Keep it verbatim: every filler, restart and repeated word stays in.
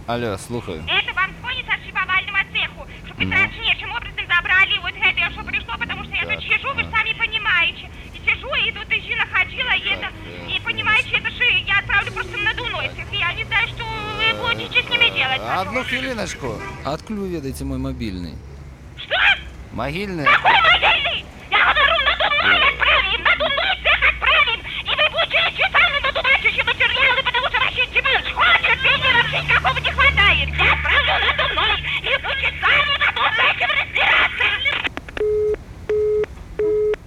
Алло, слухаю. Это вам звонит со шлифовального цеху, чтобы Ну. страшнейшим образом забрали вот это, что пришло, потому что я Так, тут сижу, вы же ага. сами понимаете. И сижу, и тут и находила, и это, э, и понимаете, это же я отправлю просто на Дуной всех, и я не знаю, что вы будете с ними делать. Одну хвилиночку. Откуда вы ведаете мой мобильный? Что? Могильный? Какой мой